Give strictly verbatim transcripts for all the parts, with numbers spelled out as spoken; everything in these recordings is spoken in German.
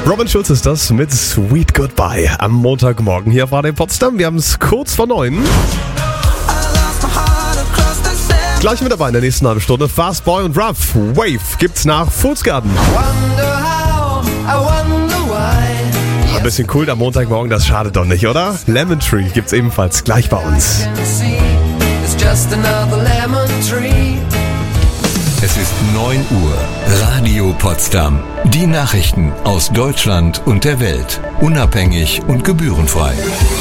Robin Schulz ist das mit Sweet Goodbye am Montagmorgen hier auf Radio Potsdam. Wir haben es kurz vor neun. Gleich mit dabei in der nächsten halben Stunde. Fast Boy und Ruff. Wave gibt's nach Foodsgarden. Ein bisschen cool am Montagmorgen, das schadet doch nicht, oder? Lemon Tree gibt's ebenfalls gleich bei uns. Es ist neun Uhr. Radio Potsdam. Die Nachrichten aus Deutschland und der Welt. Unabhängig und gebührenfrei.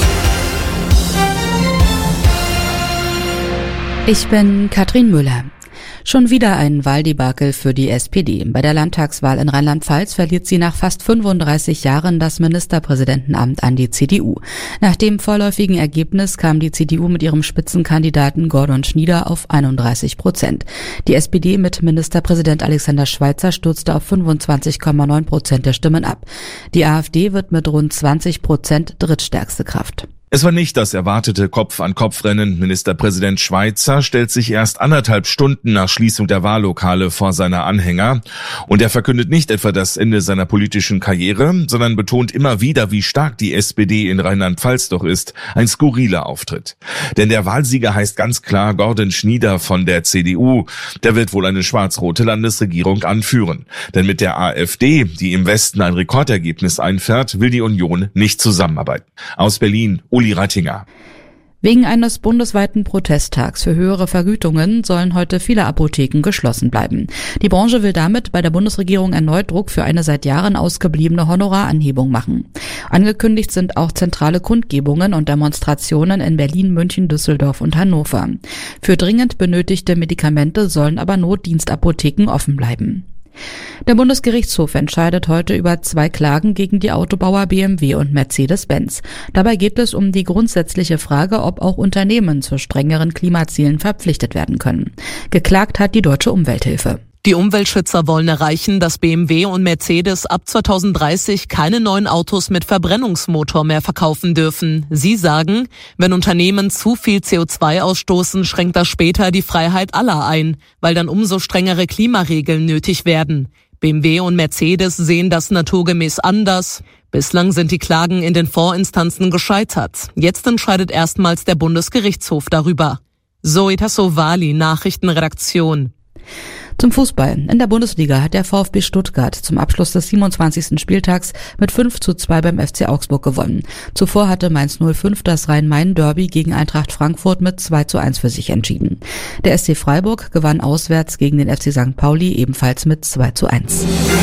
Ich bin Katrin Müller. Schon wieder ein Wahldebakel für die S P D. Bei der Landtagswahl in Rheinland-Pfalz verliert sie nach fast fünfunddreißig Jahren das Ministerpräsidentenamt an die C D U. Nach dem vorläufigen Ergebnis kam die C D U mit ihrem Spitzenkandidaten Gordon Schnieder auf einunddreißig Prozent. Die S P D mit Ministerpräsident Alexander Schweitzer stürzte auf fünfundzwanzig Komma neun Prozent der Stimmen ab. Die AfD wird mit rund zwanzig Prozent drittstärkste Kraft. Es war nicht das erwartete Kopf-an-Kopf-Rennen. Ministerpräsident Schweitzer stellt sich erst anderthalb Stunden nach Schließung der Wahllokale vor seine Anhänger. Und er verkündet nicht etwa das Ende seiner politischen Karriere, sondern betont immer wieder, wie stark die S P D in Rheinland-Pfalz doch ist. Ein skurriler Auftritt. Denn der Wahlsieger heißt ganz klar Gordon Schnieder von der C D U. Der wird wohl eine schwarz-rote Landesregierung anführen. Denn mit der AfD, die im Westen ein Rekordergebnis einfährt, will die Union nicht zusammenarbeiten. Aus Berlin, Uli Rattinger. Wegen eines bundesweiten Protesttags für höhere Vergütungen sollen heute viele Apotheken geschlossen bleiben. Die Branche will damit bei der Bundesregierung erneut Druck für eine seit Jahren ausgebliebene Honoraranhebung machen. Angekündigt sind auch zentrale Kundgebungen und Demonstrationen in Berlin, München, Düsseldorf und Hannover. Für dringend benötigte Medikamente sollen aber Notdienstapotheken offen bleiben. Der Bundesgerichtshof entscheidet heute über zwei Klagen gegen die Autobauer B M W und Mercedes-Benz. Dabei geht es um die grundsätzliche Frage, ob auch Unternehmen zu strengeren Klimazielen verpflichtet werden können. Geklagt hat die Deutsche Umwelthilfe. Die Umweltschützer wollen erreichen, dass B M W und Mercedes ab zweitausenddreißig keine neuen Autos mit Verbrennungsmotor mehr verkaufen dürfen. Sie sagen, wenn Unternehmen zu viel C O zwei ausstoßen, schränkt das später die Freiheit aller ein, weil dann umso strengere Klimaregeln nötig werden. B M W und Mercedes sehen das naturgemäß anders. Bislang sind die Klagen in den Vorinstanzen gescheitert. Jetzt entscheidet erstmals der Bundesgerichtshof darüber. Zoe Tassovali, Nachrichtenredaktion. Zum Fußball. In der Bundesliga hat der VfB Stuttgart zum Abschluss des siebenundzwanzigsten Spieltags mit fünf zu zwei beim F C Augsburg gewonnen. Zuvor hatte Mainz null fünf das Rhein-Main-Derby gegen Eintracht Frankfurt mit zwei zu eins für sich entschieden. Der S C Freiburg gewann auswärts gegen den F C Sankt Pauli ebenfalls mit zwei zu eins.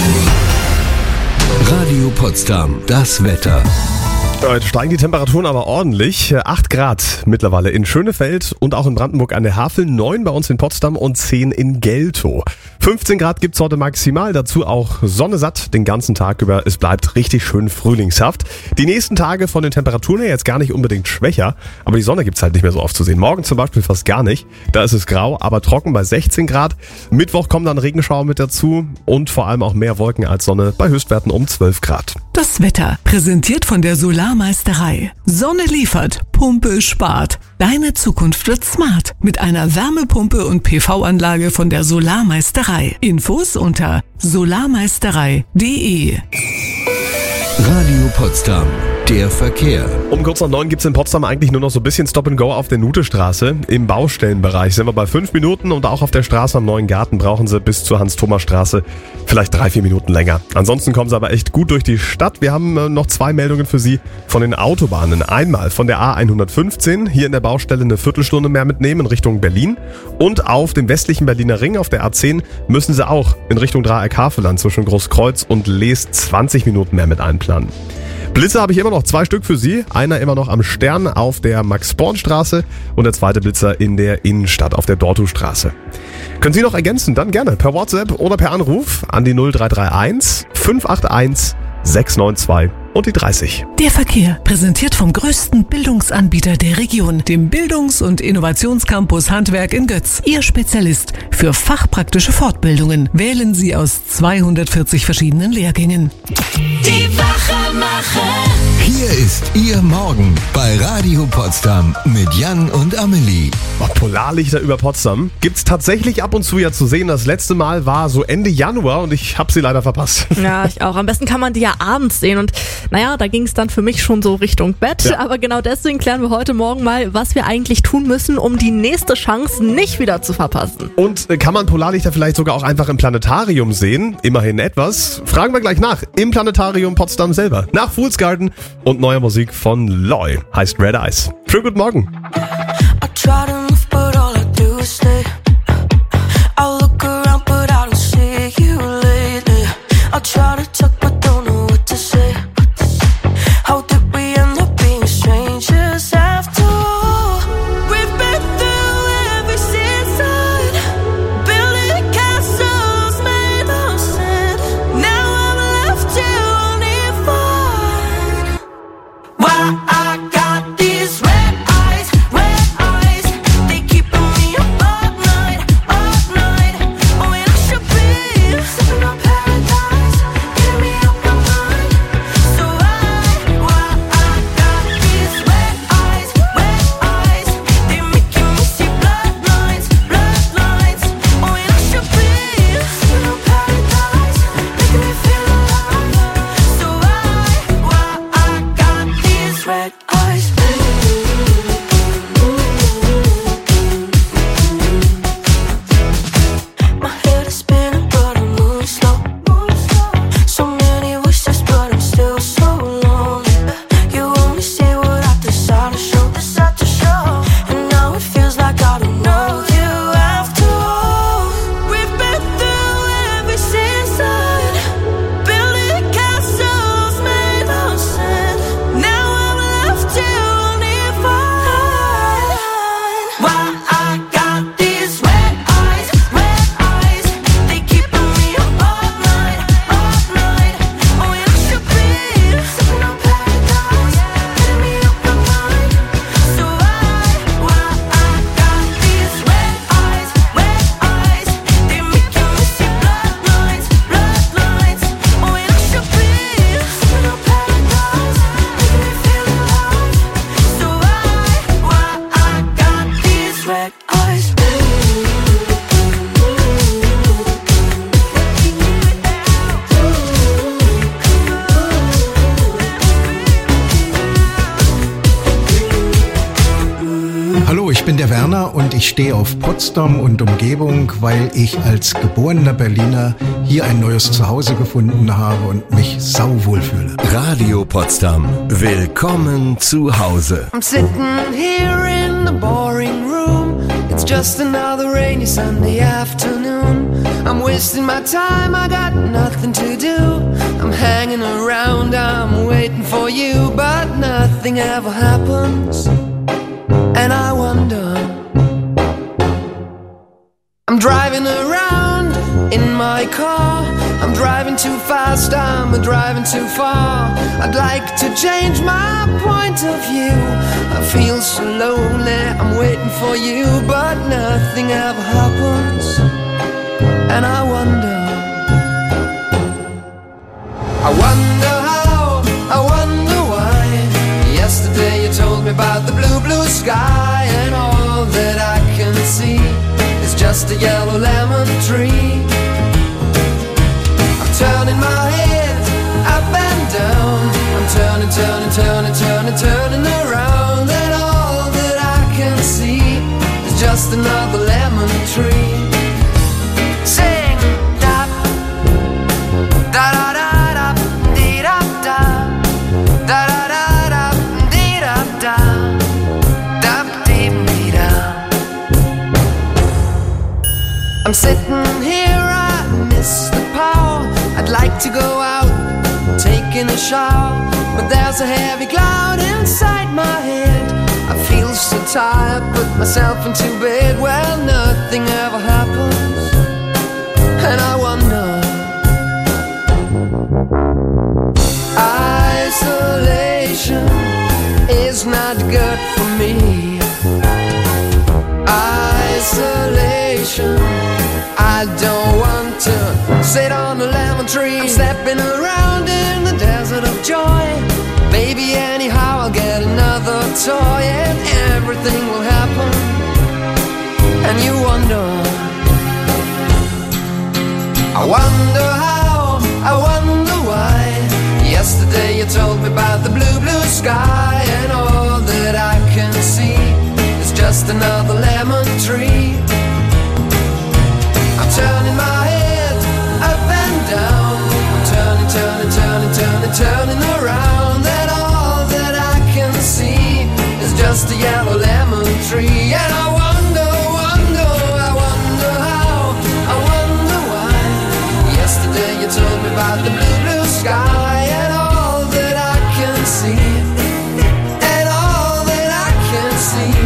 Radio Potsdam, das Wetter. Heute steigen die Temperaturen aber ordentlich. acht Grad mittlerweile in Schönefeld und auch in Brandenburg an der Havel, neun bei uns in Potsdam und zehn in Geltow. fünfzehn Grad gibt's heute maximal, dazu auch Sonne satt den ganzen Tag über. Es bleibt richtig schön frühlingshaft. Die nächsten Tage von den Temperaturen her jetzt gar nicht unbedingt schwächer, aber die Sonne gibt's halt nicht mehr so oft zu sehen. Morgen zum Beispiel fast gar nicht. Da ist es grau, aber trocken bei sechzehn Grad. Mittwoch kommen dann Regenschauer mit dazu und vor allem auch mehr Wolken als Sonne bei Höchstwerten um zwölf Grad. Das Wetter, präsentiert von der Solarmeisterei. Sonne liefert, Pumpe spart. Deine Zukunft wird smart mit einer Wärmepumpe und P V-Anlage von der Solarmeisterei. Infos unter solarmeisterei punkt de. Radio Potsdam, der Verkehr. Um kurz nach neun gibt's in Potsdam eigentlich nur noch so ein bisschen Stop and Go auf der Nutestraße. Im Baustellenbereich sind wir bei fünf Minuten und auch auf der Straße am Neuen Garten brauchen sie bis zur Hans-Thomas-Straße vielleicht drei, vier Minuten länger. Ansonsten kommen sie aber echt gut durch die Stadt. Wir haben äh, noch zwei Meldungen für Sie von den Autobahnen. Einmal von der A hundertfünfzehn, hier in der Baustelle eine Viertelstunde mehr mitnehmen in Richtung Berlin. Und auf dem westlichen Berliner Ring, auf der A zehn, müssen sie auch in Richtung Dreieck-Havelland zwischen Großkreuz und Lees zwanzig Minuten mehr mit einplanen. Blitzer habe ich immer noch zwei Stück für Sie. Einer immer noch am Stern auf der Max-Born-Straße und der zweite Blitzer in der Innenstadt auf der Dortustraße. Können Sie noch ergänzen? Dann gerne per WhatsApp oder per Anruf an die null drei drei eins fünf acht eins sechs neun zwei und die dreißig. Der Verkehr, präsentiert vom größten Bildungsanbieter der Region, dem Bildungs- und Innovationscampus Handwerk in Götz. Ihr Spezialist für fachpraktische Fortbildungen. Wählen Sie aus zweihundertvierzig verschiedenen Lehrgängen. Die Wachemacher. Hier ist Ihr Morgen bei Radio Potsdam mit Jan und Amelie. Oh, Polarlichter über Potsdam gibt's tatsächlich ab und zu ja zu sehen. Das letzte Mal war so Ende Januar und ich habe sie leider verpasst. Ja, ich auch. Am besten kann man die ja abends sehen und naja, da ging es dann für mich schon so Richtung Bett. Ja. Aber genau deswegen klären wir heute Morgen mal, was wir eigentlich tun müssen, um die nächste Chance nicht wieder zu verpassen. Und kann man Polarlichter vielleicht sogar auch einfach im Planetarium sehen? Immerhin etwas. Fragen wir gleich nach. Im Planetarium Potsdam selber. Nach Fool's Garden und neuer Musik von Loy. Heißt Red Eyes. Schönen guten Morgen. I try to move, but all I do is stay. I look around, but I don't see you lately. I try to talk, but don't know what to say. How did we end up being strangers after all? We've been through every season, building castles made of sand. Now I'm left to only find why I got these red eyes, red eyes. They keeping me up all night, all night. Oh, and I should be sipping on paradise, getting me out my mind. So I, why I got these red eyes, red eyes. They making me see bloodlines, bloodlines. Oh, and I should be sipping on paradise, making me feel alive. So I, why I got these red eyes. My head is spinning, but I'm moving slow. So many wishes, but I'm still so lonely. You only see what I decide to show, decide to show. And now it feels like I don't know you after all. We've been through every season, building castles made of sand. Now I'm left to only find why I got these red eyes, red eyes. They keeping me up all night, all night. Oh, and I should be sipping on paradise, getting me up my mind. So I, why I got these red eyes, red eyes. They making me see bloodlines, bloodlines. Oh, and I should be sipping on paradise, making me feel alive. So I, why I got these red eyes. Hallo, ich bin der Werner und ich stehe auf Potsdam und Umgebung, weil ich als geborener Berliner hier ein neues Zuhause gefunden habe und mich sauwohl fühle. Radio Potsdam. Willkommen zu Hause. I'm sitting here in the boring room. It's just another rainy Sunday afternoon. I'm wasting my time, I got nothing to do. I'm hanging around, I'm waiting for you, but nothing ever happens. And I wonder, I'm driving around in my car. I'm driving too fast, I'm driving too far. I'd like to change my point of view. I feel so lonely, I'm waiting for you, but nothing ever happens. And I wonder, I wonder how, I wonder why. Yesterday you told me about the blue, blue sky, and all that I can see is just a yellow lemon tree. I'm turning my head up and down. I'm turning, turning, turning, turning, turning around, and all that I can see is just another lemon tree. Sing da da da da da dee da da da da da da dee da da da dee dee da. I'm sitting here, I miss the power. I'd like to go out, taking a shower, but there's a heavy cloud inside my head. I feel so tired, put myself into bed. Well, nothing ever happens, and I wonder, isolation is not good for me. Isolation, I don't want to sit on a lemon tree. I'm stepping around in the desert of joy. Maybe anyhow I'll get another toy and everything will happen and you wonder. I wonder how, I wonder why. Yesterday you told me about the blue, blue sky, and all that I can see is just another lemon tree. I'm turning my head up and down, I'm turning, turning, turning, turning, turning around, and all that I can see is just a yellow lemon tree. And I wonder, wonder, I wonder how, I wonder why. Yesterday you told me about the blue, blue sky, and all that I can see, and all that I can see,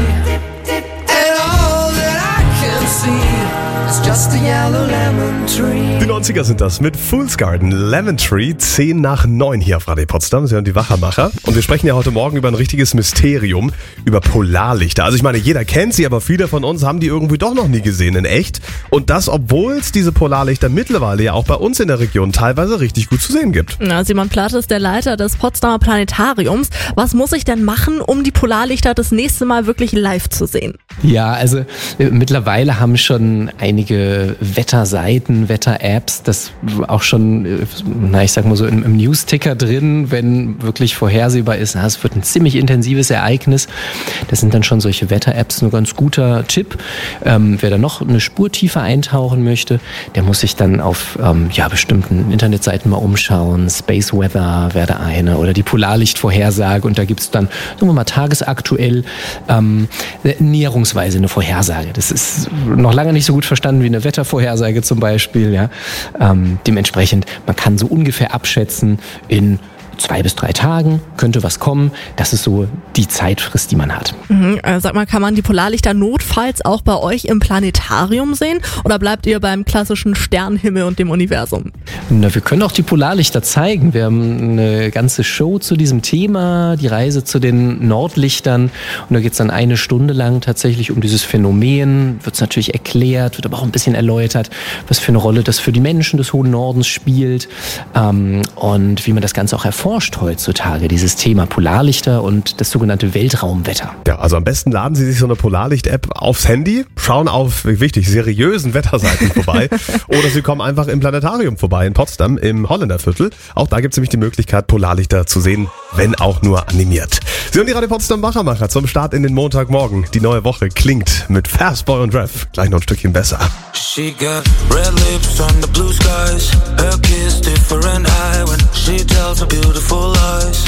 and all that I can see is just a yellow lemon tree. Die neunziger sind das mit Fool's Garden, Lemon Tree, zehn nach neun hier auf Radio Potsdam. Sie hören die Wachermacher. Und wir sprechen ja heute Morgen über ein richtiges Mysterium, über Polarlichter. Also ich meine, jeder kennt sie, aber viele von uns haben die irgendwie doch noch nie gesehen in echt. Und das, obwohl es diese Polarlichter mittlerweile ja auch bei uns in der Region teilweise richtig gut zu sehen gibt. Na, Simon Plath ist der Leiter des Potsdamer Planetariums. Was muss ich denn machen, um die Polarlichter das nächste Mal wirklich live zu sehen? Ja, also äh, mittlerweile haben schon einige Wetterseiten, Wetter-Apps, das auch schon, äh, na ich sag mal so im, im News-Ticker drin, wenn wirklich vorhersehbar ist, na, es wird ein ziemlich intensives Ereignis. Das sind dann schon solche Wetter-Apps ein ganz guter Tipp. Ähm, wer da noch eine Spur tiefer eintauchen möchte, der muss sich dann auf ähm, ja, bestimmten Internetseiten mal umschauen. Space Weather wäre da eine oder die Polarlichtvorhersage, und da gibt's dann, sagen wir mal, tagesaktuell ähm, näherungsweise eine Vorhersage. Das ist noch lange nicht so gut verstanden wie eine Wettervorhersage zum Beispiel. Ja. Ähm, dementsprechend, man kann so ungefähr abschätzen, in zwei bis drei Tagen könnte was kommen. Das ist so die Zeitfrist, die man hat. Mhm, äh, sag mal, kann man die Polarlichter notfalls auch bei euch im Planetarium sehen? Oder bleibt ihr beim klassischen Sternenhimmel und dem Universum? Na, wir können auch die Polarlichter zeigen. Wir haben eine ganze Show zu diesem Thema, die Reise zu den Nordlichtern. Und da geht es dann eine Stunde lang tatsächlich um dieses Phänomen. Wird es natürlich erklärt, wird aber auch ein bisschen erläutert, was für eine Rolle das für die Menschen des hohen Nordens spielt. Ähm, und wie man das Ganze auch erforscht heutzutage, dieses Thema Polarlichter und das sogenannte Weltraumwetter. Ja, also am besten laden Sie sich so eine Polarlicht-App aufs Handy, schauen auf, wichtig, seriösen Wetterseiten vorbei oder Sie kommen einfach im Planetarium vorbei in Potsdam im Holländerviertel. Auch da gibt es nämlich die Möglichkeit, Polarlichter zu sehen, wenn auch nur animiert. Sie hören die Radio Potsdam Wachermacher zum Start in den Montagmorgen. Die neue Woche klingt mit Fastboy und Rev gleich noch ein Stückchen besser. She got red lips on the blue skies. Her kiss different high when she tells her beautiful lies.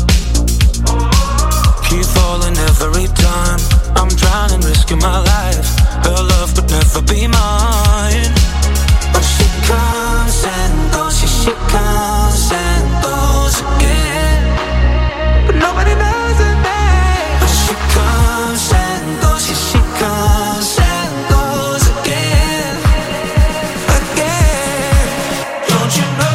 Keep falling every time. I'm drowning, risking my life. Her love could never be mine. But she comes and goes, she, she comes and goes again. But nobody knows her name. But she comes and goes, she, she comes and goes again. Again. Don't you know?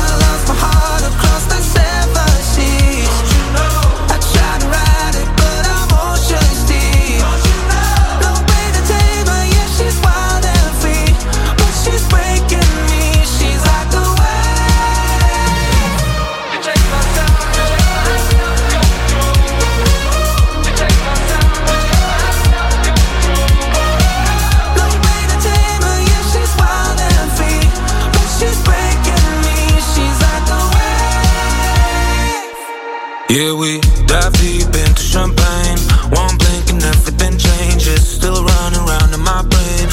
Yeah, we dive deep into champagne. One blink and everything changes. Still running round in my brain.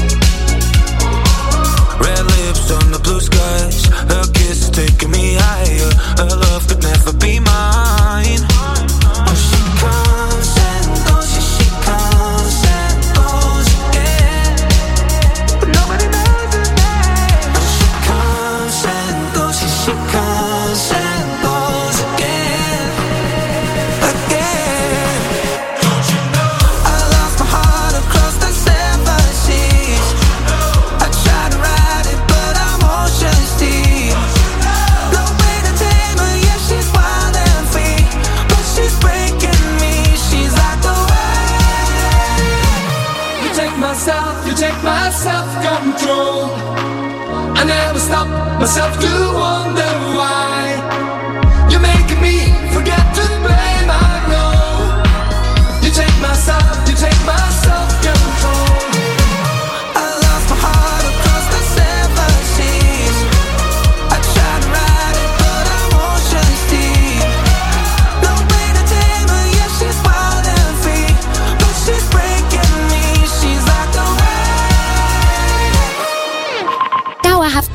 Red lips on the blue skies. Her kiss is taking me higher. Her love could never be mine. Oh, she comes and goes, yeah, she comes and goes again. But nobody knows her name. Oh, she comes and goes, yeah, she comes and goes again. You take my self-control. I never stop myself to wonder why. You're making me forget to blame, I know. You take my self, you take my self-control.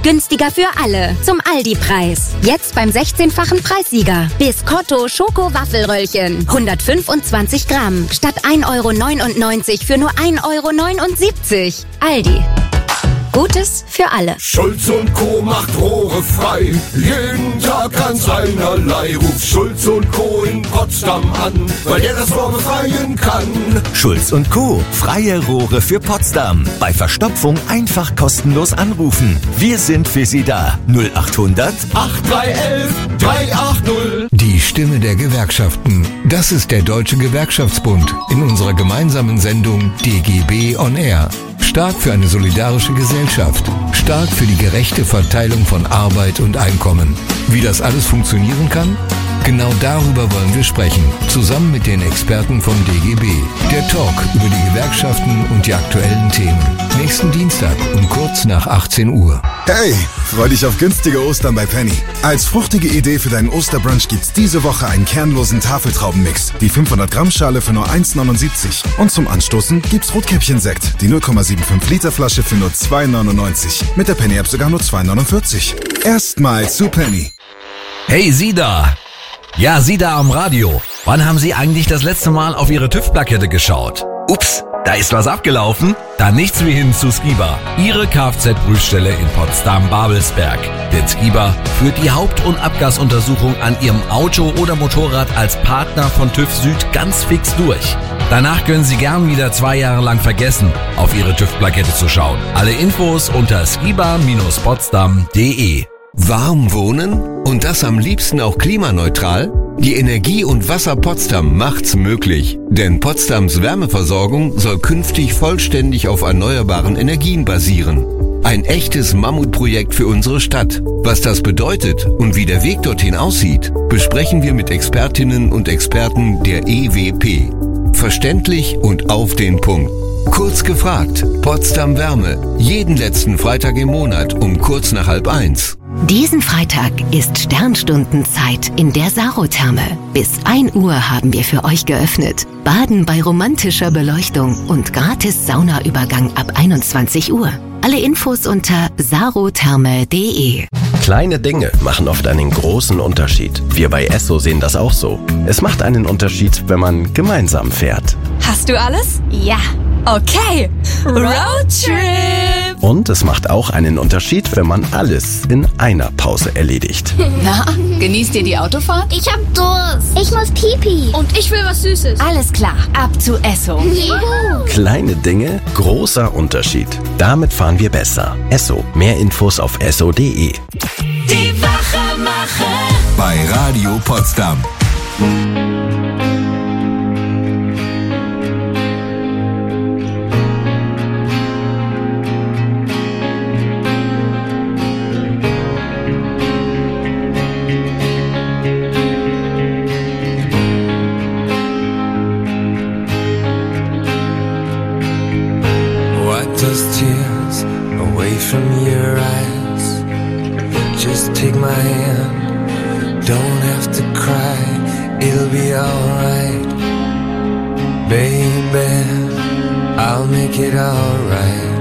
Günstiger für alle. Zum Aldi-Preis. Jetzt beim sechzehnfachen Preissieger. Biscotto Schoko-Waffelröllchen. hundertfünfundzwanzig Gramm. Statt ein Euro neunundneunzig für nur ein Euro neunundsiebzig. Aldi. Gutes für alle. Schulz und Co. macht Rohre frei. Jeden Tag ganz einerlei. Ruf Schulz und Co. in Potsdam an, weil der das Rohr befreien kann. Schulz und Co. Freie Rohre für Potsdam. Bei Verstopfung einfach kostenlos anrufen. Wir sind für Sie da. null acht hundert acht drei elf drei acht null. Die Stimme der Gewerkschaften. Das ist der Deutsche Gewerkschaftsbund in unserer gemeinsamen Sendung D G B on Air. Stark für eine solidarische Gesellschaft. Stark für die gerechte Verteilung von Arbeit und Einkommen. Wie das alles funktionieren kann? Genau darüber wollen wir sprechen. Zusammen mit den Experten vom D G B. Der Talk über die Gewerkschaften und die aktuellen Themen. Nächsten Dienstag um kurz nach achtzehn Uhr. Hey, freu dich auf günstige Ostern bei Penny. Als fruchtige Idee für deinen Osterbrunch gibt's diese Woche einen kernlosen Tafeltraubenmix. Die fünfhundert Gramm Schale für nur eins neunundsiebzig. Und zum Anstoßen gibt's Rotkäppchen-Sekt. Die null Komma fünfundsiebzig Liter Flasche für nur zwei neunundneunzig. Mit der Penny-App sogar nur zwei neunundvierzig. Erstmals zu Penny. Hey, Sie da! Ja, Sie da am Radio. Wann haben Sie eigentlich das letzte Mal auf Ihre TÜV-Plakette geschaut? Ups, da ist was abgelaufen? Dann nichts wie hin zu Skiba. Ihre Kfz-Prüfstelle in Potsdam-Babelsberg. Denn Skiba führt die Haupt- und Abgasuntersuchung an Ihrem Auto oder Motorrad als Partner von TÜV Süd ganz fix durch. Danach können Sie gern wieder zwei Jahre lang vergessen, auf Ihre TÜV-Plakette zu schauen. Alle Infos unter skiba Bindestrich potsdam Punkt de. Warm wohnen? Und das am liebsten auch klimaneutral? Die Energie- und Wasser Potsdam macht's möglich. Denn Potsdams Wärmeversorgung soll künftig vollständig auf erneuerbaren Energien basieren. Ein echtes Mammutprojekt für unsere Stadt. Was das bedeutet und wie der Weg dorthin aussieht, besprechen wir mit Expertinnen und Experten der E W P. Verständlich und auf den Punkt. Kurz gefragt, Potsdam Wärme. Jeden letzten Freitag im Monat um kurz nach halb eins. Diesen Freitag ist Sternstundenzeit in der Sarotherme. Bis ein Uhr haben wir für euch geöffnet. Baden bei romantischer Beleuchtung und gratis Saunaübergang ab einundzwanzig Uhr. Alle Infos unter sarotherme punkt de. Kleine Dinge machen oft einen großen Unterschied. Wir bei Esso sehen das auch so. Es macht einen Unterschied, wenn man gemeinsam fährt. Hast du alles? Ja. Okay. Roadtrip. Und es macht auch einen Unterschied, wenn man alles in einer Pause erledigt. Na, genießt ihr die Autofahrt? Ich hab Durst. Ich muss Pipi. Und ich will was Süßes. Alles klar, ab zu Esso. Juhu. Kleine Dinge, großer Unterschied. Damit fahren wir besser. Esso. Mehr Infos auf esso punkt de. Die Wachemacher bei Radio Potsdam. Those tears away from your eyes. Just take my hand, don't have to cry, it'll be alright. Baby, I'll make it alright.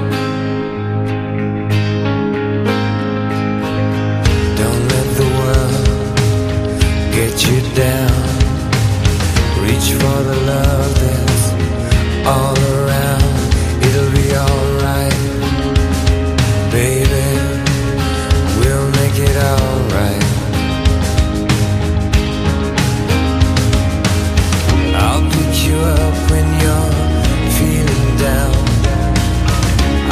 Don't let the world get you down. Reach for the love that's all around. It'll be alright, baby, we'll make it alright. I'll pick you up when you're feeling down.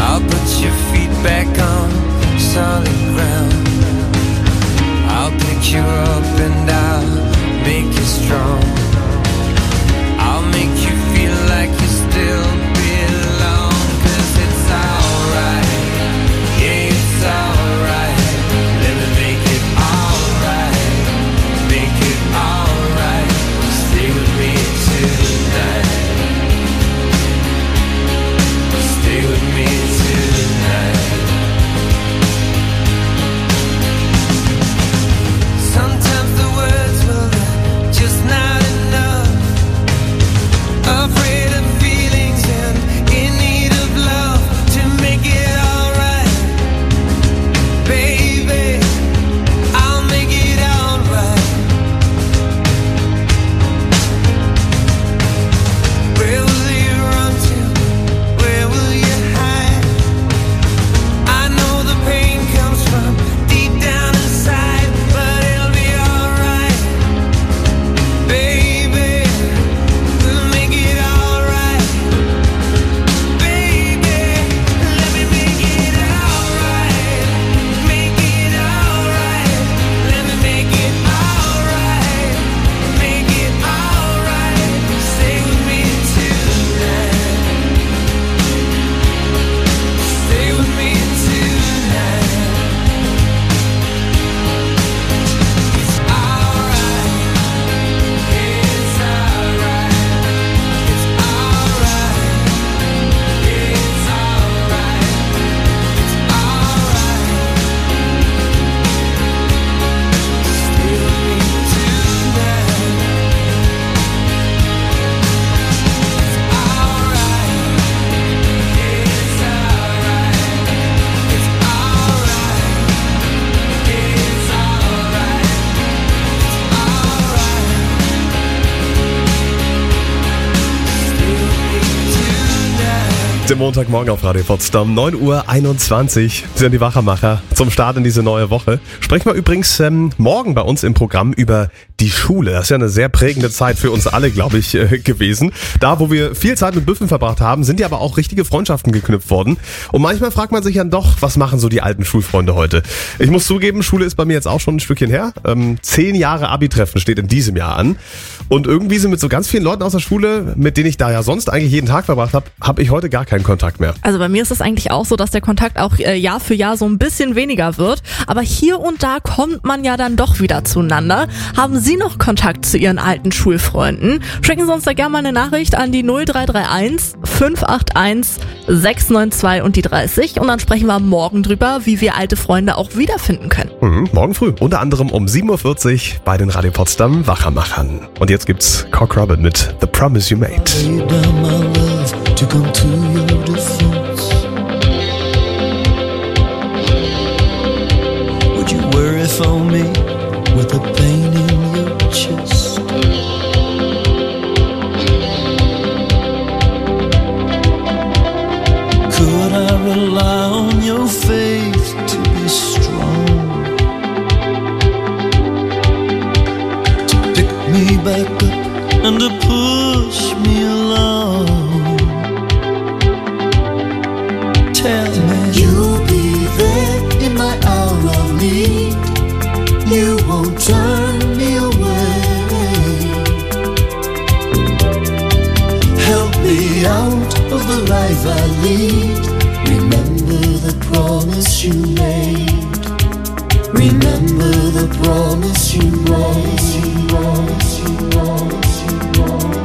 dem Montagmorgen auf Radio Potsdam. neun Uhr einundzwanzig sind die Wachermacher zum Start in diese neue Woche. Sprechen wir übrigens ähm, morgen bei uns im Programm über die Schule. Das ist ja eine sehr prägende Zeit für uns alle, glaube ich, äh, gewesen. Da, wo wir viel Zeit mit Büffen verbracht haben, sind ja aber auch richtige Freundschaften geknüpft worden. Und manchmal fragt man sich dann doch, was machen so die alten Schulfreunde heute? Ich muss zugeben, Schule ist bei mir jetzt auch schon ein Stückchen her. Ähm, zehn Jahre Abi-Treffen steht in diesem Jahr an. Und irgendwie sind mit so ganz vielen Leuten aus der Schule, mit denen ich da ja sonst eigentlich jeden Tag verbracht habe, habe ich heute gar keinen Kontakt mehr. Also bei mir ist es eigentlich auch so, dass der Kontakt auch äh, Jahr für Jahr so ein bisschen weniger wird. Aber hier und da kommt man ja dann doch wieder zueinander. Haben Sie noch Kontakt zu Ihren alten Schulfreunden? Schicken Sie uns da gerne mal eine Nachricht an die null drei drei eins fünf acht eins sechs neun zwei und die dreißig. Und dann sprechen wir morgen drüber, wie wir alte Freunde auch wiederfinden können. Mhm, morgen früh, unter anderem um sieben Uhr vierzig bei den Radio Potsdam Wachermachern. Und jetzt gibt's Cock Robin mit The Promise You Made. To come to your defense. Would you worry for me with the pain in your chest? Could I rely on your faith to be strong, to pick me back up and to push me along? Tell me you'll be there in my hour of need. You won't turn me away. Help me out of the life I lead. Remember the promise you made. Remember the promise you made. You promise, you promise, you promise.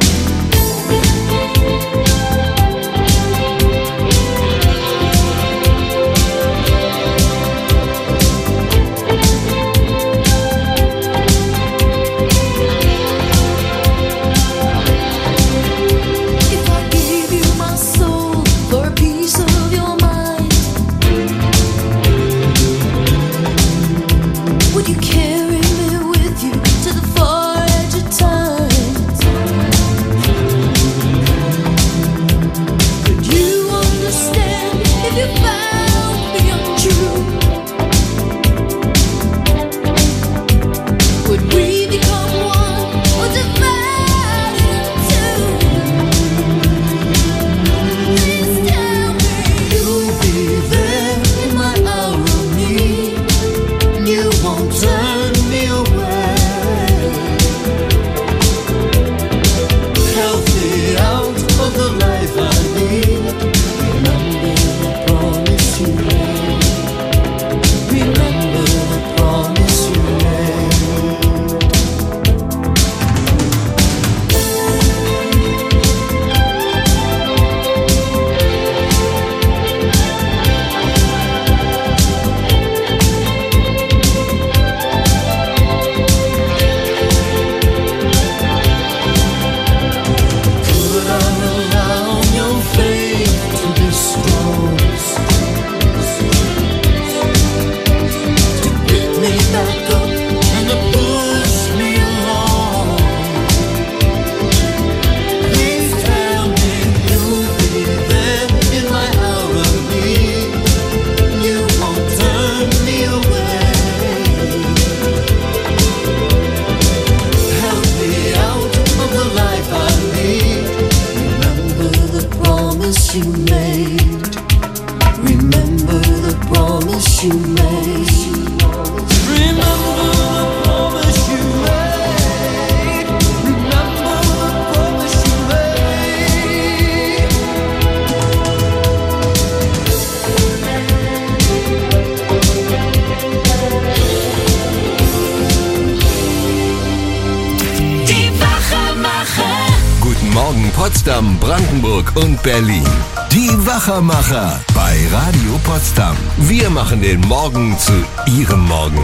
Morgen Potsdam, Brandenburg und Berlin. Die Wachermacher bei Radio Potsdam. Wir machen den Morgen zu Ihrem Morgen.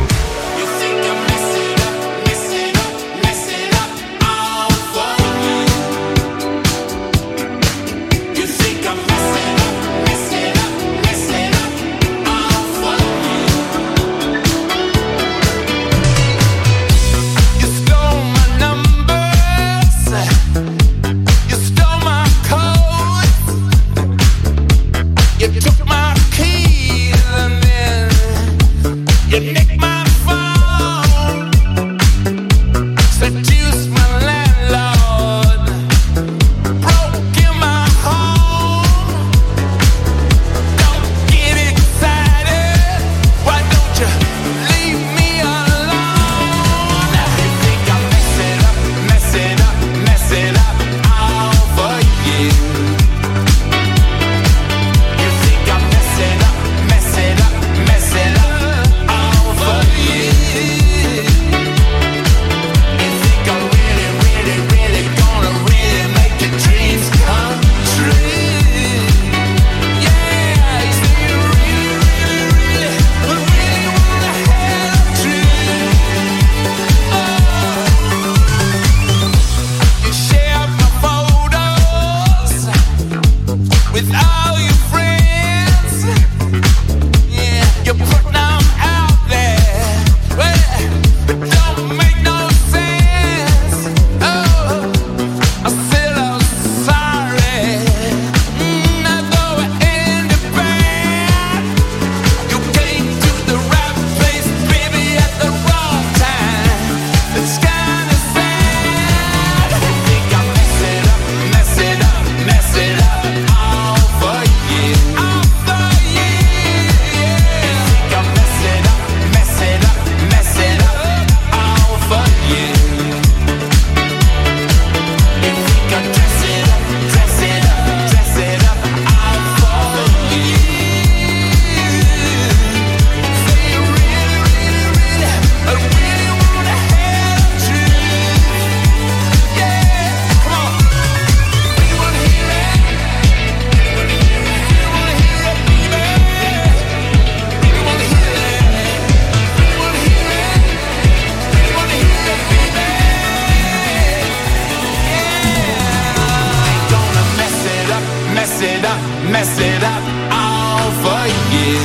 mess it up all for you.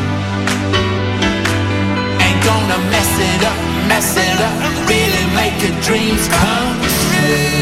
Ain't gonna mess it up, mess it up, really make your dreams come true.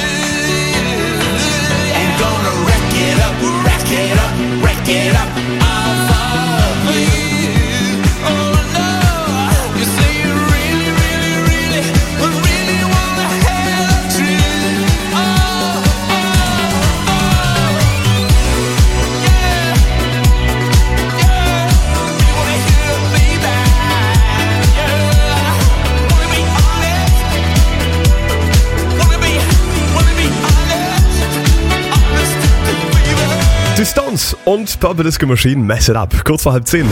Ain't gonna wreck it up, wreck it up, wreck it up all for you. Oh no, you say you really, really, really, really wanna have the truth. Oh, oh, oh, yeah, yeah, you wanna hear me back, yeah. Wanna be honest, wanna be, wanna be honest, honest to the Die Stones und Purple Disco Machine, Mess It Up. Kurz vor halb zehn.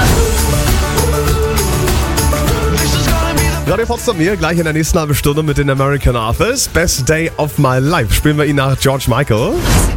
Radio Potsdam hier, gleich in der nächsten halben Stunde mit den American Authors. Best Day of My Life. Spielen wir ihn nach George Michael.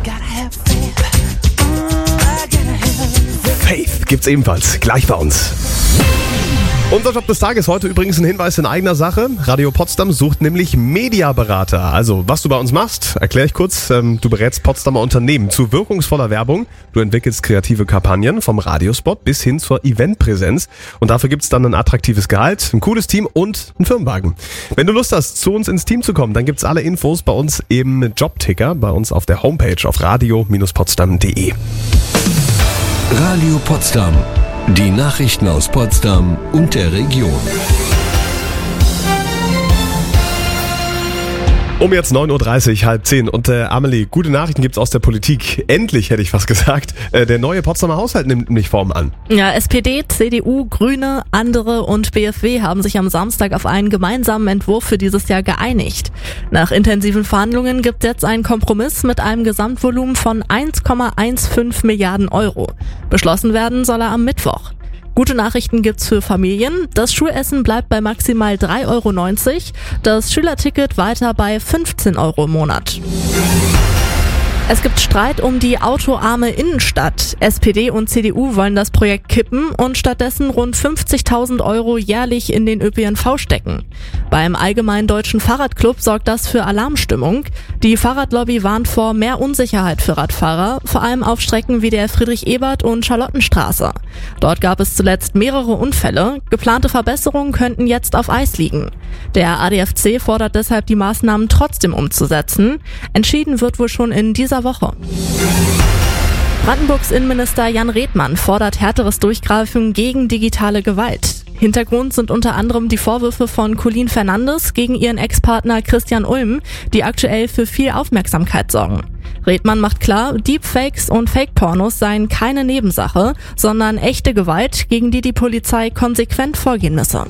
Faith gibt's ebenfalls gleich bei uns. Unser Job des Tages heute übrigens ein Hinweis in eigener Sache. Radio Potsdam sucht nämlich Mediaberater. Also, was du bei uns machst, erkläre ich kurz. Ähm, du berätst Potsdamer Unternehmen zu wirkungsvoller Werbung. Du entwickelst kreative Kampagnen vom Radiospot bis hin zur Eventpräsenz. Und dafür gibt's dann ein attraktives Gehalt, ein cooles Team und einen Firmenwagen. Wenn du Lust hast, zu uns ins Team zu kommen, dann gibt's alle Infos bei uns im Jobticker, bei uns auf der Homepage auf radio Bindestrich potsdam Punkt de. Radio Potsdam. Die Nachrichten aus Potsdam und der Region. Um jetzt neun Uhr dreißig, halb zehn. Und äh, Amelie, gute Nachrichten gibt's aus der Politik. Endlich, hätte ich fast gesagt. Äh, der neue Potsdamer Haushalt nimmt nämlich Form an. Ja, S P D, C D U, Grüne, andere und B F W haben sich am Samstag auf einen gemeinsamen Entwurf für dieses Jahr geeinigt. Nach intensiven Verhandlungen gibt es jetzt einen Kompromiss mit einem Gesamtvolumen von eins Komma fünfzehn Milliarden Euro. Beschlossen werden soll er am Mittwoch. Gute Nachrichten gibt's für Familien. Das Schulessen bleibt bei maximal drei Euro neunzig, das Schülerticket weiter bei fünfzehn Euro im Monat. Es gibt Streit um die autoarme Innenstadt. S P D und C D U wollen das Projekt kippen und stattdessen rund fünfzigtausend Euro jährlich in den Ö P N V stecken. Beim Allgemeinen Deutschen Fahrradclub sorgt das für Alarmstimmung. Die Fahrradlobby warnt vor mehr Unsicherheit für Radfahrer, vor allem auf Strecken wie der Friedrich-Ebert- und Charlottenstraße. Dort gab es zuletzt mehrere Unfälle. Geplante Verbesserungen könnten jetzt auf Eis liegen. Der A D F C fordert deshalb, die Maßnahmen trotzdem umzusetzen. Entschieden wird wohl schon in dieser Woche. Brandenburgs Innenminister Jan Redmann fordert härteres Durchgreifen gegen digitale Gewalt. Hintergrund sind unter anderem die Vorwürfe von Colleen Fernandes gegen ihren Ex-Partner Christian Ulm, die aktuell für viel Aufmerksamkeit sorgen. Redmann macht klar, Deepfakes und Fake-Pornos seien keine Nebensache, sondern echte Gewalt, gegen die die Polizei konsequent vorgehen müsse.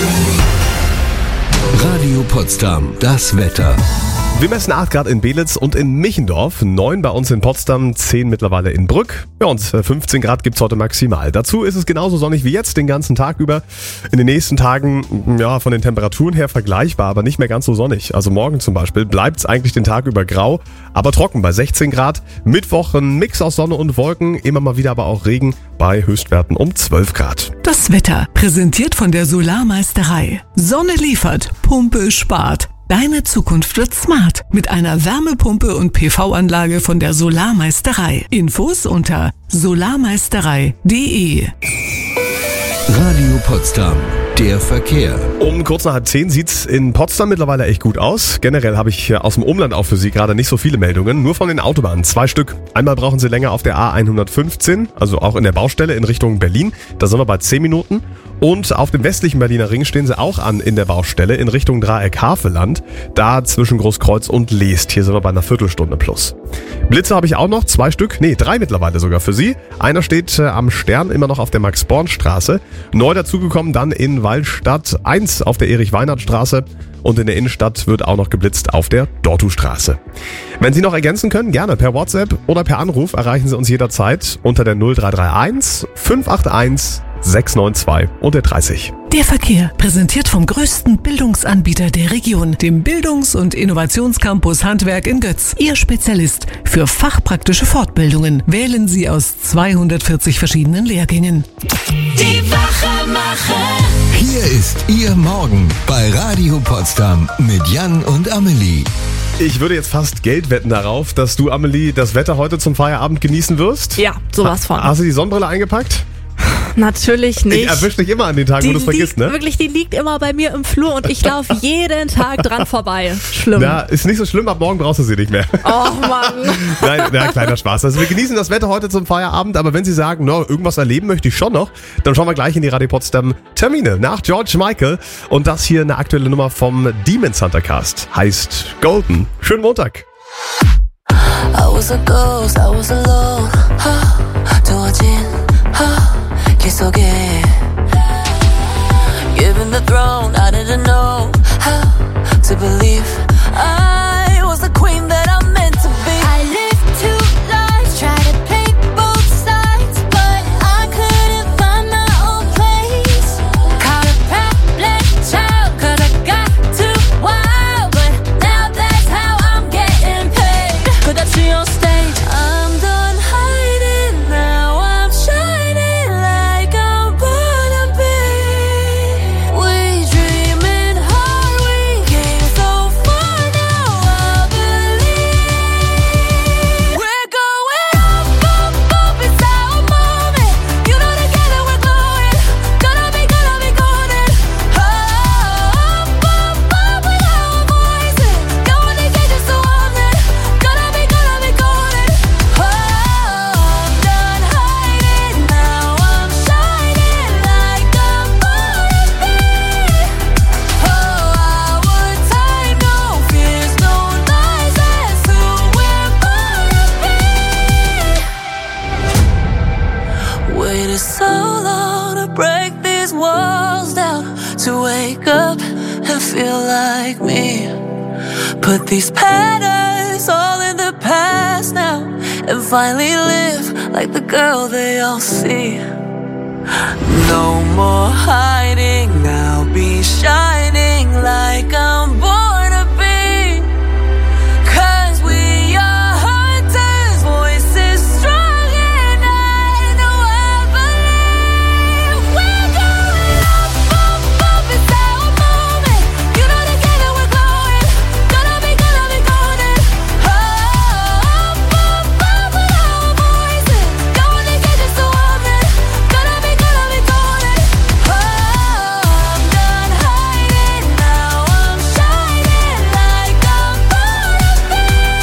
Radio Potsdam, das Wetter. Wir messen acht Grad in Belitz und in Michendorf, neun bei uns in Potsdam, zehn mittlerweile in Brück. Ja, und fünfzehn Grad gibt's heute maximal. Dazu ist es genauso sonnig wie jetzt den ganzen Tag über. In den nächsten Tagen, ja, von den Temperaturen her vergleichbar, aber nicht mehr ganz so sonnig. Also morgen zum Beispiel bleibt's eigentlich den Tag über grau, aber trocken bei sechzehn Grad. Mittwoch ein Mix aus Sonne und Wolken, immer mal wieder aber auch Regen bei Höchstwerten um zwölf Grad. Das Wetter, präsentiert von der Solarmeisterei. Sonne liefert, Pumpe spart. Deine Zukunft wird smart mit einer Wärmepumpe und P V-Anlage von der Solarmeisterei. Infos unter solarmeisterei punkt de. Radio Potsdam, der Verkehr. Um kurz nach halb zehn sieht's in Potsdam mittlerweile echt gut aus. Generell habe ich aus dem Umland auch für Sie gerade nicht so viele Meldungen. Nur von den Autobahnen, zwei Stück. Einmal brauchen Sie länger auf der A hundertfünfzehn, also auch in der Baustelle in Richtung Berlin. Da sind wir bei zehn Minuten. Und auf dem westlichen Berliner Ring stehen Sie auch an in der Baustelle in Richtung Dreieck Havelland. Da zwischen Großkreuz und Leest. Hier sind wir bei einer Viertelstunde plus. Blitze habe ich auch noch, zwei Stück, nee, drei mittlerweile sogar für Sie. Einer steht äh, am Stern, immer noch auf der Max-Born-Straße. Neu dazugekommen dann in Waldstadt eins auf der Erich-Weinert-Straße. Und in der Innenstadt wird auch noch geblitzt auf der Dortustraße. Wenn Sie noch ergänzen können, gerne per WhatsApp oder per Anruf erreichen Sie uns jederzeit unter der null drei drei eins fünf acht eins sechs neun zwei und der dreißig. Der Verkehr, präsentiert vom größten Bildungsanbieter der Region, dem Bildungs- und Innovationscampus Handwerk in Götz. Ihr Spezialist für fachpraktische Fortbildungen. Wählen Sie aus zweihundertvierzig verschiedenen Lehrgängen. Die Wachemacher. Hier ist Ihr Morgen bei Radio Potsdam mit Jan und Amelie. Ich würde jetzt fast Geld wetten darauf, dass du, Amelie, das Wetter heute zum Feierabend genießen wirst. Ja, sowas von. Hast du die Sonnenbrille eingepackt? Natürlich nicht. Ich erwisch dich immer an den Tagen, die wo du es vergisst, ne? Wirklich, die liegt immer bei mir im Flur und ich laufe jeden Tag dran vorbei. Schlimm. Na, ist nicht so schlimm, ab morgen brauchst du sie nicht mehr. Oh Mann. Nein, na, kleiner Spaß. Also wir genießen das Wetter heute zum Feierabend, aber wenn Sie sagen, no, irgendwas erleben möchte ich schon noch, dann schauen wir gleich in die Radio Potsdam Termine nach George Michael und das hier eine aktuelle Nummer vom Demons Hunter Cast. Heißt Golden. Schönen Montag. I was a ghost, I was alone. 두어진 길 속에 Given the throne, I didn't know how to believe I was the queen that I'm meant to be. I lived two lives, tried to play both sides, but I couldn't find my own place. Caught a problem child, cause I got too wild, but now that's how I'm getting paid. Could I see on stage? I'm done hiding, now I'm shining like I'm born to be. We dreaming hard, we came so far, now I believe. We're going up, up, up, it's our moment. You know together we're glowing, gonna be, gonna be golden. Up, up, up with our voices, going to get just so on it. Gonna be, gonna be golden. Oh, I'm done hiding, now I'm shining like I'm born to be. Oh, our time, no fears, no lies, that's who we're born to be. Waited so long to break these walls down, to wake up and feel like me. Put these patterns all in the past now, and finally live like the girl they all see. No more hiding, now be shining like I'm born to be. Cause we are hunters, voices strong, and I know I believe. We're going up, up, up, it's our moment. You know together we're glowing, gonna be, gonna be golden. Oh, up, up, up with our voices, going to get just so on it. Gonna be, gonna be golden. Oh, I'm done hiding, now I'm shining like I'm born to be.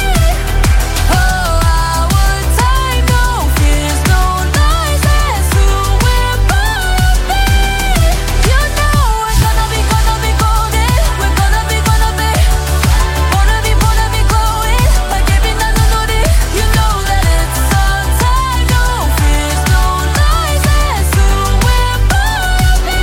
Oh, our time, no fears, no lies, that's who we're born to be. You know we're gonna be, gonna be golden. We're gonna be, gonna be, wanna be, wanna be glowing like every night I know it. You know that it's our time, no fears, no lies, that's who we're born to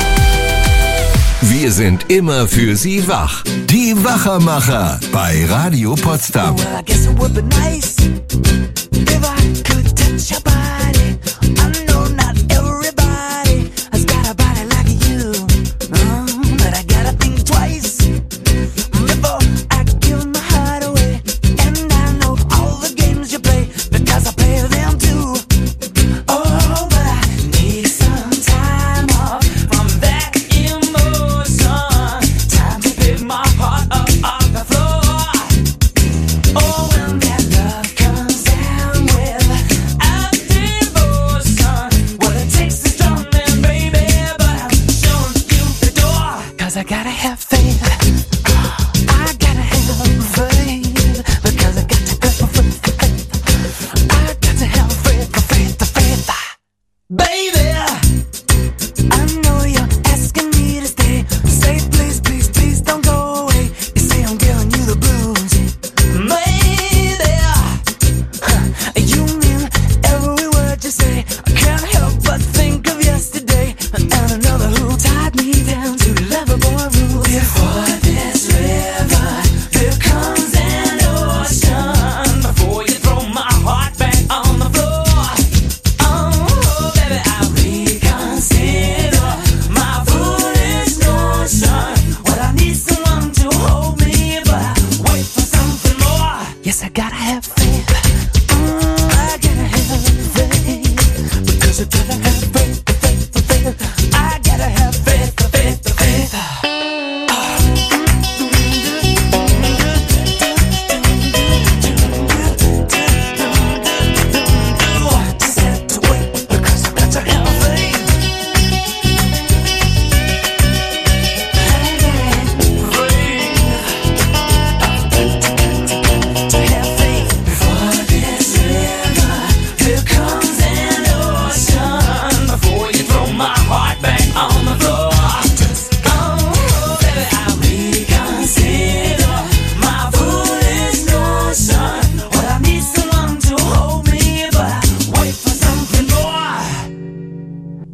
be. Wir sind immer für Sie wach. Die Wachermacher bei Radio Potsdam. I guess it would be nice if I could touch your body. I know not everybody has got a body like you, uh, but I gotta think twice before I give my heart away. And I know all the games you play because I play them too. Oh, but I need some time off from that emotion. Time to pick my heart up off the floor. Oh, when that love comes down with a devotion, what it takes is strong, man, baby, but I'm showing you the door. Cause I gotta have faith. I gotta have faith. Because I got to go for faith. I got to have faith, faith, faith. Baby, I know you're asking me to stay. Say please, please, please don't go away. You say I'm giving you the blues. Maybe you mean every word you say. I can't help but think of yesterday and another who tied me down to lovable rules. Before this river, there comes an ocean. Before you throw my heart back on the floor. Oh, baby, I reconsider my foolish notion. Well, I need someone to hold me, but I wait for something more. Yes, I gotta have faith. Mm, I gotta have faith. Because I gotta have faith, faith, faith. I gotta have faith, faith, faith.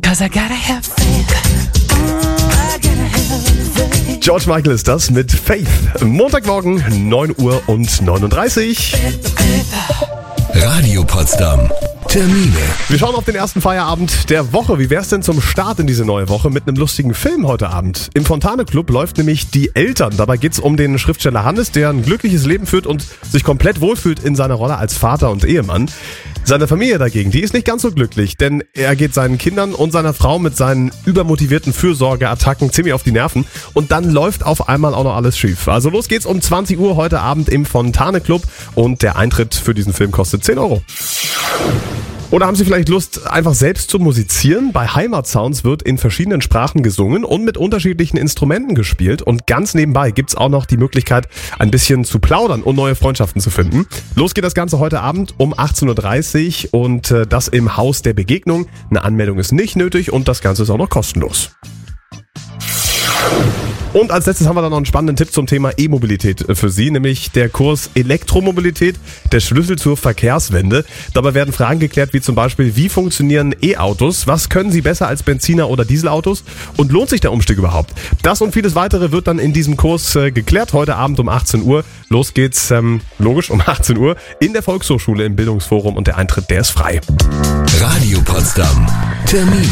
'cause I gotta have faith. I gotta have faith. George Michael ist das mit Faith. Montagmorgen, neun Uhr und neununddreißig. Radio Potsdam. Termine. Wir schauen auf den ersten Feierabend der Woche. Wie wär's denn zum Start in diese neue Woche mit einem lustigen Film heute Abend? Im Fontane Club läuft nämlich Die Eltern. Dabei geht's um den Schriftsteller Hannes, der ein glückliches Leben führt und sich komplett wohlfühlt in seiner Rolle als Vater und Ehemann. Seine Familie dagegen, die ist nicht ganz so glücklich, denn er geht seinen Kindern und seiner Frau mit seinen übermotivierten Fürsorgeattacken ziemlich auf die Nerven und dann läuft auf einmal auch noch alles schief. Also los geht's um zwanzig Uhr heute Abend im Fontane Club und der Eintritt für diesen Film kostet zehn Euro. Oder haben Sie vielleicht Lust, einfach selbst zu musizieren? Bei Heimatsounds wird in verschiedenen Sprachen gesungen und mit unterschiedlichen Instrumenten gespielt. Und ganz nebenbei gibt's auch noch die Möglichkeit, ein bisschen zu plaudern und neue Freundschaften zu finden. Los geht das Ganze heute Abend um achtzehn Uhr dreißig und das im Haus der Begegnung. Eine Anmeldung ist nicht nötig und das Ganze ist auch noch kostenlos. Und als letztes haben wir dann noch einen spannenden Tipp zum Thema E-Mobilität für Sie, nämlich der Kurs Elektromobilität, der Schlüssel zur Verkehrswende. Dabei werden Fragen geklärt, wie zum Beispiel, wie funktionieren E-Autos, was können sie besser als Benziner- oder Dieselautos und lohnt sich der Umstieg überhaupt? Das und vieles weitere wird dann in diesem Kurs äh, geklärt, heute Abend um achtzehn Uhr. Los geht's, ähm, logisch, um achtzehn Uhr in der Volkshochschule im Bildungsforum und der Eintritt, der ist frei. Radio Potsdam. Termine.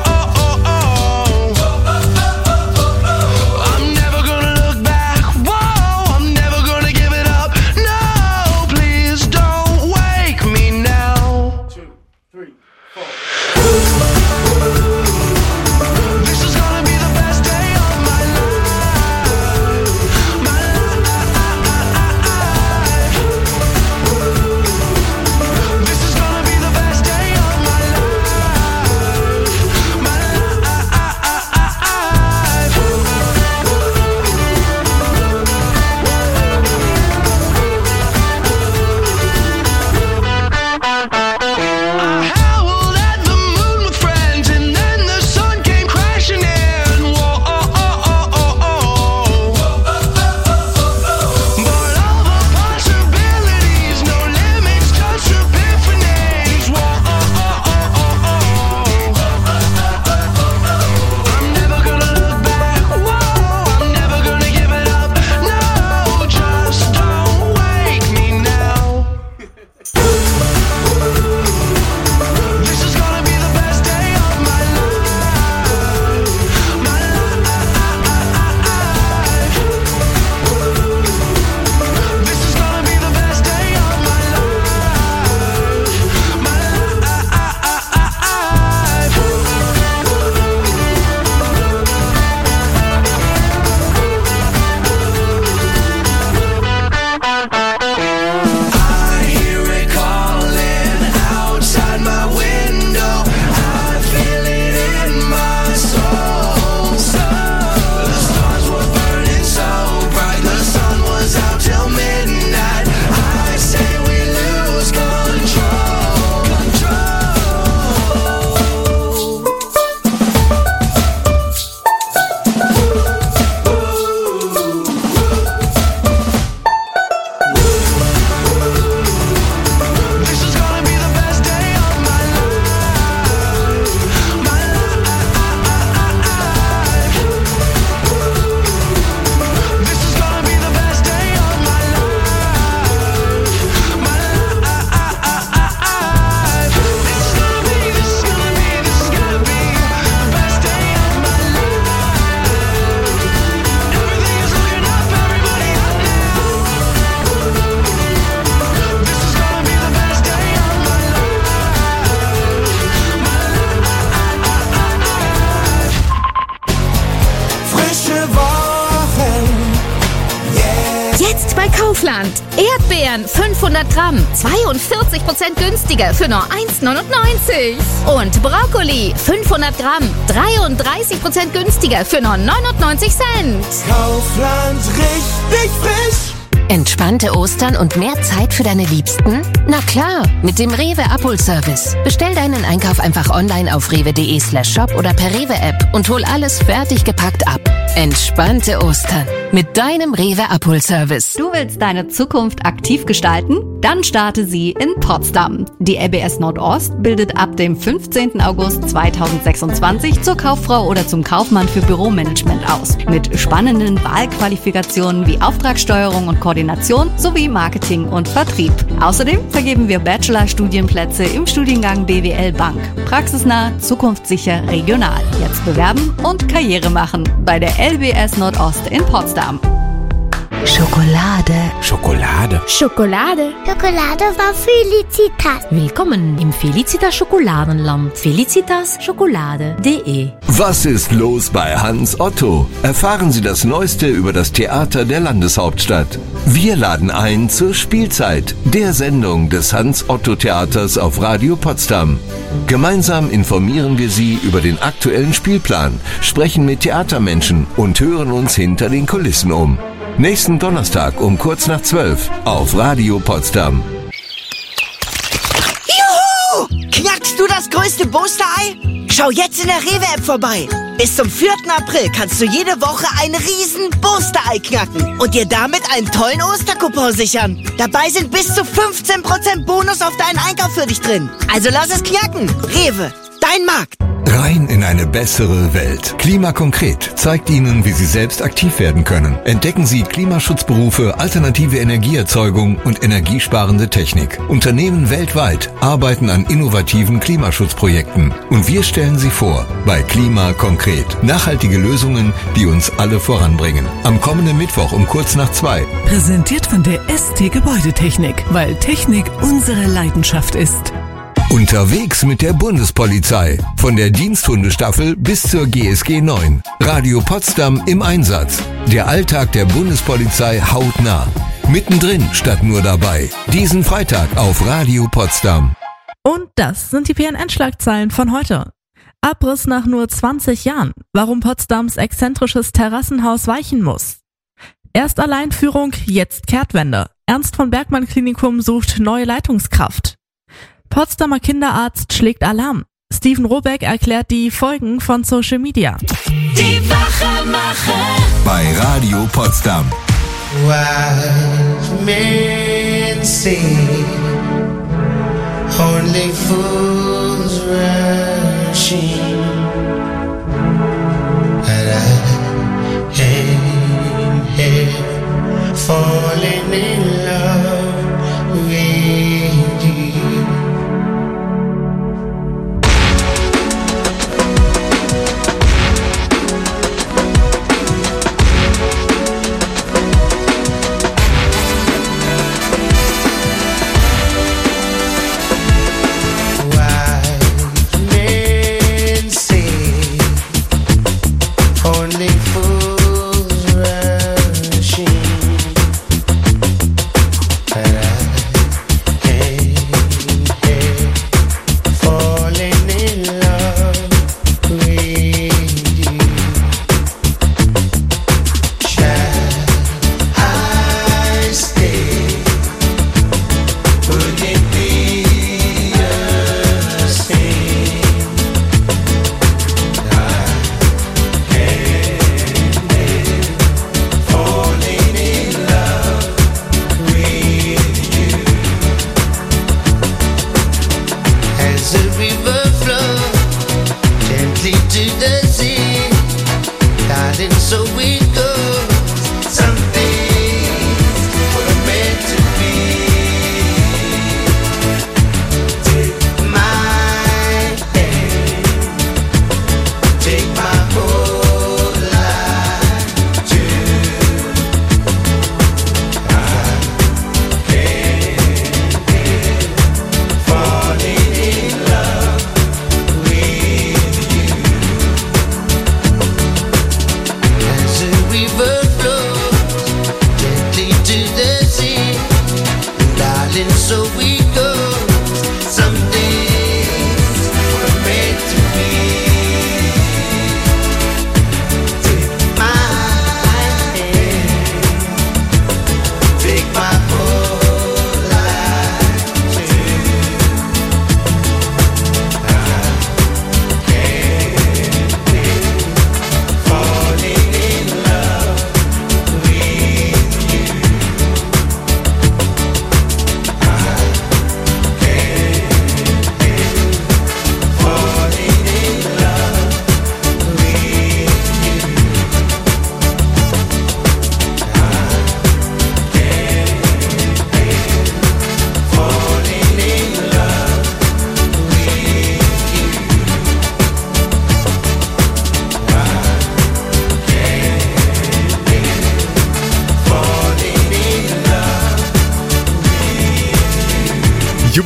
Whoa. Jetzt bei Kaufland. Erdbeeren fünfhundert Gramm, zweiundvierzig Prozent günstiger für nur eins neunundneunzig. Und Brokkoli fünfhundert Gramm, dreiunddreißig Prozent günstiger für nur neunundneunzig Cent. Kaufland, richtig frisch. Entspannte Ostern und mehr Zeit für deine Liebsten? Na klar, mit dem Rewe Abholservice. Bestell deinen Einkauf einfach online auf rewe.de slash shop oder per Rewe-App und hol alles fertig gepackt ab. Entspannte Ostern mit deinem Rewe Abholservice. Du willst deine Zukunft aktiv gestalten? Dann starte sie in Potsdam. Die L B S Nordost bildet ab dem fünfzehnten August zweitausendsechsundzwanzig zur Kauffrau oder zum Kaufmann für Büromanagement aus. Mit spannenden Wahlqualifikationen wie Auftragssteuerung und Koordination sowie Marketing und Vertrieb. Außerdem vergeben wir Bachelor-Studienplätze im Studiengang B W L Bank. Praxisnah, zukunftssicher, regional. Jetzt bewerben und Karriere machen bei der L B S Nordost in Potsdam. Schokolade. Schokolade. Schokolade. Schokolade von Felicitas. Willkommen im Felicitas Schokoladenland. felicitas schokolade punkt de. Was ist los bei Hans Otto? Erfahren Sie das Neueste über das Theater der Landeshauptstadt. Wir laden ein zur Spielzeit, der Sendung des Hans-Otto-Theaters auf Radio Potsdam. Gemeinsam informieren wir Sie über den aktuellen Spielplan, sprechen mit Theatermenschen und hören uns hinter den Kulissen um. Nächsten Donnerstag um kurz nach zwölf auf Radio Potsdam. Juhu! Knackst du das größte Booster-Ei? Schau jetzt in der Rewe-App vorbei. Bis zum vierten April kannst du jede Woche ein riesen Booster-Ei knacken und dir damit einen tollen Ostercoupon sichern. Dabei sind bis zu fünfzehn Prozent Bonus auf deinen Einkauf für dich drin. Also lass es knacken. Rewe, dein Markt. Rein in eine bessere Welt. Klima konkret zeigt Ihnen, wie Sie selbst aktiv werden können. Entdecken Sie Klimaschutzberufe, alternative Energieerzeugung und energiesparende Technik. Unternehmen weltweit arbeiten an innovativen Klimaschutzprojekten. Und wir stellen sie vor bei Klima konkret. Nachhaltige Lösungen, die uns alle voranbringen. Am kommenden Mittwoch um kurz nach zwei. Präsentiert von der S T Gebäudetechnik, weil Technik unsere Leidenschaft ist. Unterwegs mit der Bundespolizei. Von der Diensthundestaffel bis zur G S G neun. Radio Potsdam im Einsatz. Der Alltag der Bundespolizei hautnah. Mittendrin statt nur dabei. Diesen Freitag auf Radio Potsdam. Und das sind die P N N-Schlagzeilen von heute. Abriss nach nur zwanzig Jahren. Warum Potsdams exzentrisches Terrassenhaus weichen muss. Erst Alleinführung, jetzt Kehrtwende. Ernst von Bergmann Klinikum sucht neue Leitungskraft. Potsdamer Kinderarzt schlägt Alarm. Steven Robeck erklärt die Folgen von Social Media. Die Wachemacher bei Radio Potsdam. Wise men say only fools rushing, and I am here falling in love with you. Only fools rushing,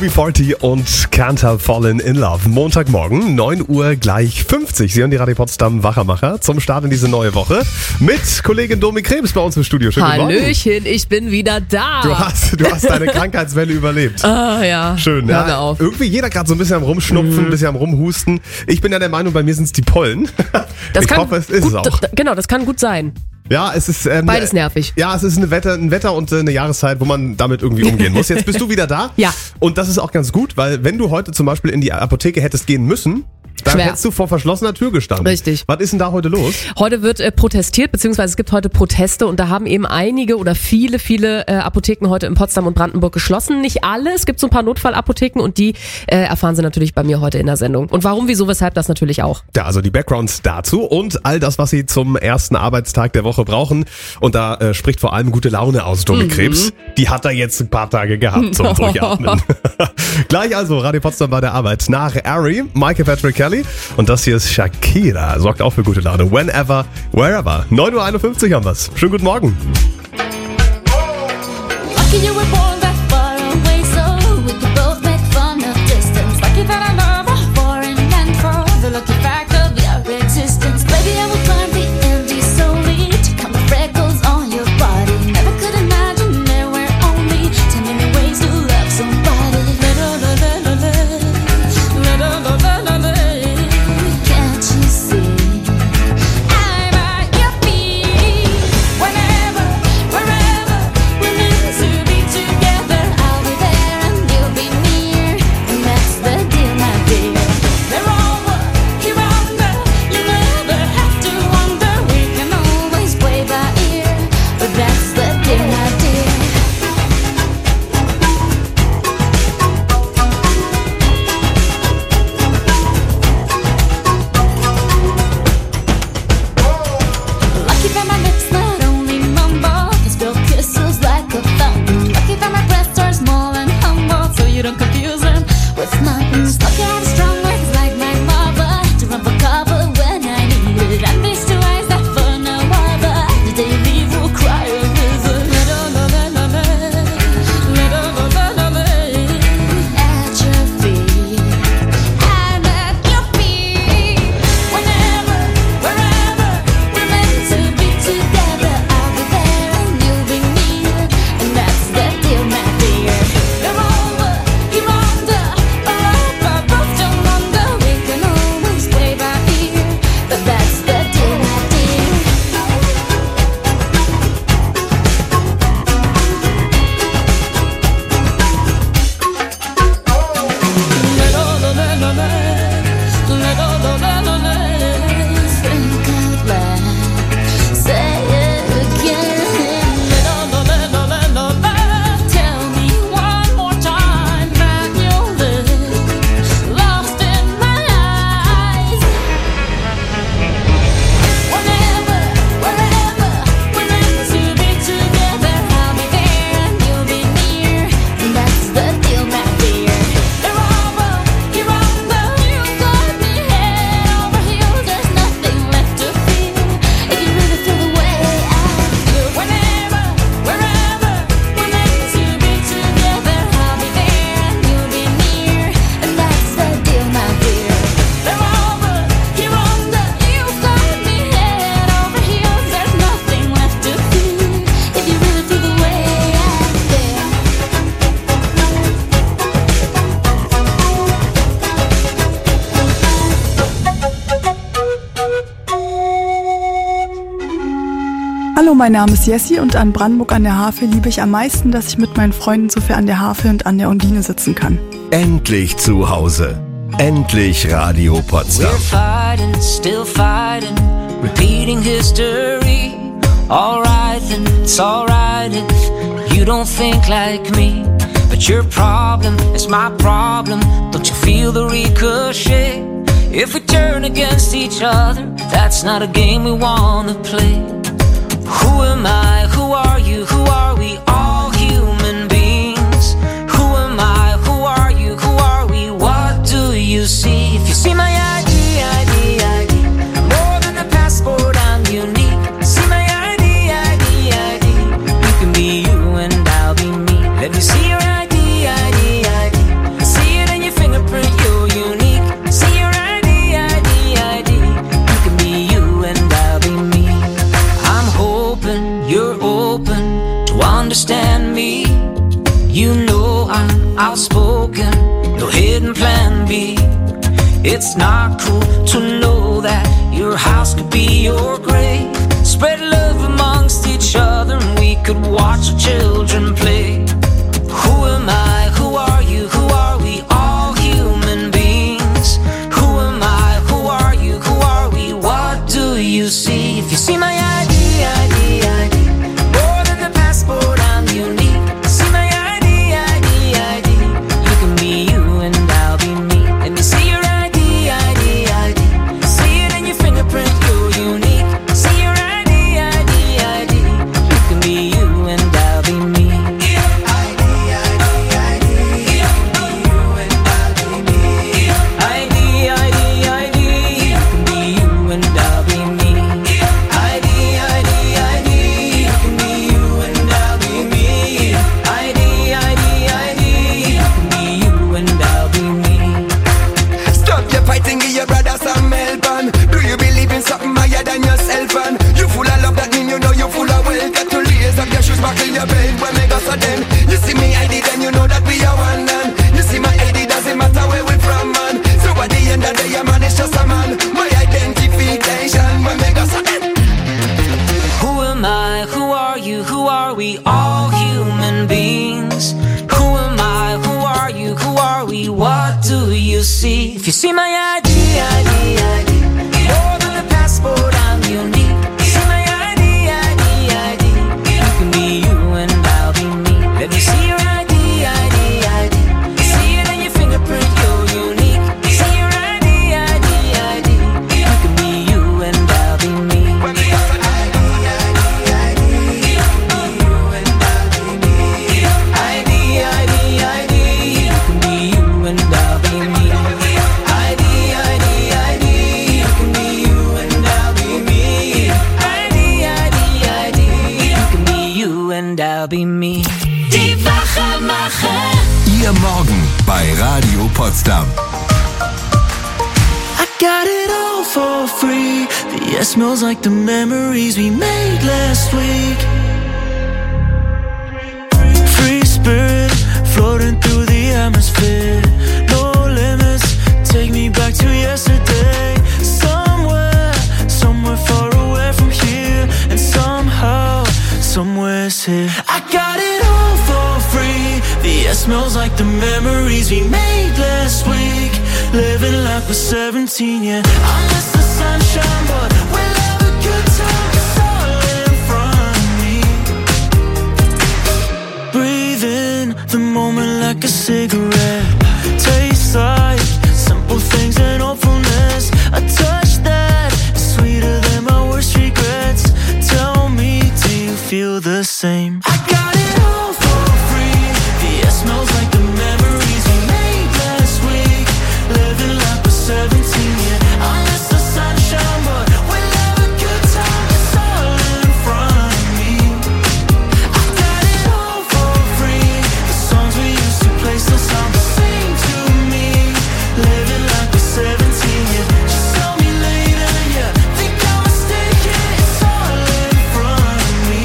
U B vierzig und Can't Help Fallen in Love. Montagmorgen, neun Uhr gleich fünfzig. Sie hören die Radio Potsdam Wachermacher zum Start in diese neue Woche mit Kollegin Domi Krebs bei uns im Studio. Schönen guten Morgen. Hallöchen, ich bin wieder da. Du hast, du hast deine Krankheitswelle überlebt. Ah ja. Schön, Hör mir ja. auf. Irgendwie jeder gerade so ein bisschen am Rumschnupfen, ein Mhm. bisschen am Rumhusten. Ich bin ja der Meinung, bei mir sind es die Pollen. Das ich kann hoffe, es ist gut, es auch. d- Genau, das kann gut sein. Ja, es ist ähm, Beides nervig. Ja, es ist eine Wetter, ein Wetter und äh, eine Jahreszeit, wo man damit irgendwie umgehen muss. Jetzt bist du wieder da. Ja. Und das ist auch ganz gut, weil wenn du heute zum Beispiel in die Apotheke hättest gehen müssen, dann Schwer. hättest du vor verschlossener Tür gestanden. Richtig. Was ist denn da heute los? Heute wird äh, protestiert, beziehungsweise es gibt heute Proteste und da haben eben einige oder viele, viele äh, Apotheken heute in Potsdam und Brandenburg geschlossen. Nicht alle, es gibt so ein paar Notfallapotheken und die äh, erfahren Sie natürlich bei mir heute in der Sendung. Und warum, wieso, weshalb, das natürlich auch. Ja, also die Backgrounds dazu und all das, was Sie zum ersten Arbeitstag der Woche brauchen. Und da äh, spricht vor allem gute Laune aus, Domi Mhm. Krebs. Die hat er jetzt ein paar Tage gehabt zum Durchatmen. Gleich also, Radio Potsdam bei der Arbeit. Nach Ari, Michael Patrick Kelly und das hier ist Shakira. Sorgt auch für gute Laune. Whenever, wherever. neun Uhr einundfünfzig haben wir's. Schönen guten Morgen. Lucky you were born that far away, so we could both make fun of distance. Lucky that I love a foreign land for the lucky fact of your existence. Baby, I will climb the Andes solely to count the freckles on your body. Never could imagine there were only ten million ways to love somebody. Can't you see? I'm at your feet. Whenever, wherever we're meant to be together, I'll be there and you'll be near, and that's the deal, my dear. They're over, here under, you never have to wonder. We can always play by ear, but that's the deal, my dear. Lucky that my lips not only mumble, can spill kisses like a fountain. Lucky that my breasts are small and humble, so you don't confuse them with mountains. Lucky I have strong words like my mother to run for cover when I need it. And these two eyes that for no other, the day you leave will cry a river. At your feet, I'm at your feet. Whenever, wherever we're meant to be together, I'll be there and you'll be near, and that's the deal, my dear. They're over, you're under, up above, down under. We can always play by ear, but that's the deal, my dear. Think out loud, say it again. Tell me one more time that you'll live lost in my eyes. Whenever, wherever we're meant to be together, I'll be there and you'll be near, and that's the deal, my dear. They're over, you're under, you got me head over heels. There's nothing left to feel if you really feel the way I feel. Whenever, wherever we're meant to be together, I'll be there and you'll be near, and that's the deal, my dear. They're over, you're under, you got me head over heels. There's nothing left to feel if you really feel the way I feel. Hallo, mein Name ist Jessie und an Brandenburg an der Havel liebe ich am meisten, dass ich mit meinen Freunden so viel an der Havel und an der Undine sitzen kann. Endlich zu Hause. Endlich Radio Potsdam. We're fighting, still fighting, repeating history. Alright then, it's alright if you don't think like me. But your problem is my problem. Don't you feel the ricochet? If we turn against each other, that's not a game we wanna play. Who am I? Who are you? Who are we? All human beings. Who am I? Who are you? Who are we? What do you see? If you see my I D, I D, I D, more than a passport, I'm unique. See my I D, I D, I D, you can be you and I'll be me. Let me see your I D, I D, I D, you're open to understand me. You know I'm outspoken, no hidden plan B. It's not cool to know that your house could be your grave. Spread love amongst each other and we could watch our children play. Who am I? Who are you? Who are we? All human beings. Who am I? Who are you? Who are we? What do you see? If you see my I D, I D, I D, more than the passport, I'm unique. See my I D, I D, I D, you can be you and I'll be me. Let me see your I D, I D, I D, see it in your fingerprint, you're unique. See your I D, I D, I D, you can be you and I'll be me. I D, I D, I D, you can be you and I'll be me. I D, I D, I D, you can be you and I'll be me. I D, I D, I D, you can be you and I'll be me. I D, I D, I D, you can be you and I'll be me. Stop your fighting, give your brother some help and do you believe in something higher than yourself and you full of love, that mean you know you full of wealth. Got to lace up your shoes, buckle your belt when we go so then you see me I D, then you know that we are one and you see my I D, doesn't matter where we from man. So at the end of the day a man is just a man. My identification when we go so then. Who am I? Who are you? Who are we? All human beings. Who am I? Who are you? Who are we? What do you see? If you see my I D, I D, I D, more than the passport, I'm unique. See my I D, I D, I D, you can be you and I'll be me. Let me see your I D, I D, I D, see it in your fingerprint, you're unique. See your I D, I D, I D, you can be you and I'll be me. I'll be me. Die Wachemacher. Ihr Morgen bei Radio Potsdam. I got it all for free. The air smells like the memories we made last week. Free spirit floating through the atmosphere. No limits, take me back to yesterday. Somewhere, somewhere far away from here. And somehow, somewhere's here. I got it all for free. The air smells like the memories we made last week. Living like we're seventeen, yeah. I miss the sunshine, but we'll have a good time. It's all in front of me. Breathe in the moment like a cigarette. Tastes like simple things and hopefulness. A touch that is sweeter than my worst regrets. Tell me, do you feel the same? I got it all for free. The air smells like the memories we made last week. Living like we're seventeen, yeah. I miss the sunshine, but we'll have a good time. It's all in front of me. I got it all for free. The songs we used to play still sound the same to me. Living like we're seventeen, yeah. Just tell me later, yeah. Think I'm mistaken. It's all in front of me.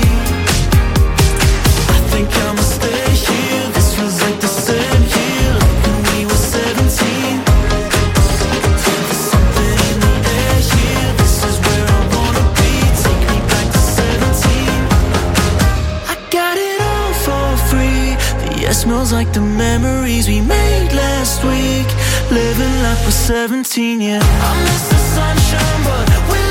I think I'ma stay here. This was like the same year when we were seventeen. There's something in the air here. This is where I wanna be. Take me back to seventeen. I got it all for free. The air smells like the memories we made last week. Living like we're seventeen, yeah. I miss the sunshine, but we'll